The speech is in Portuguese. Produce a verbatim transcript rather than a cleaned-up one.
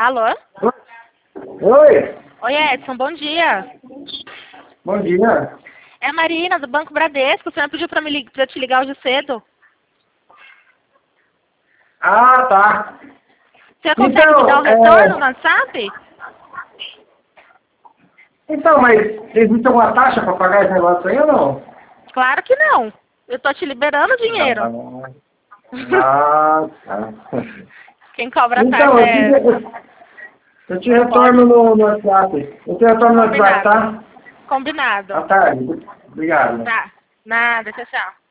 Alô? Oi, Oi, Edson, bom dia. bom dia. É a Marina, do Banco Bradesco. O senhor pediu para me lig- pra eu te ligar hoje cedo. Ah, tá. O senhor consegue Então, me dar um é, retorno no WhatsApp? Então, mas existe alguma taxa para pagar esse negócio aí ou não? Claro que não. Eu tô te liberando o dinheiro. Ah, tá. Quem cobra a Então, taxa eu te, é... eu te retorno no, no WhatsApp. Eu te retorno no WhatsApp, Combinado. tá? Combinado. À tarde. Obrigado. Tá. Nada, tchau, tchau.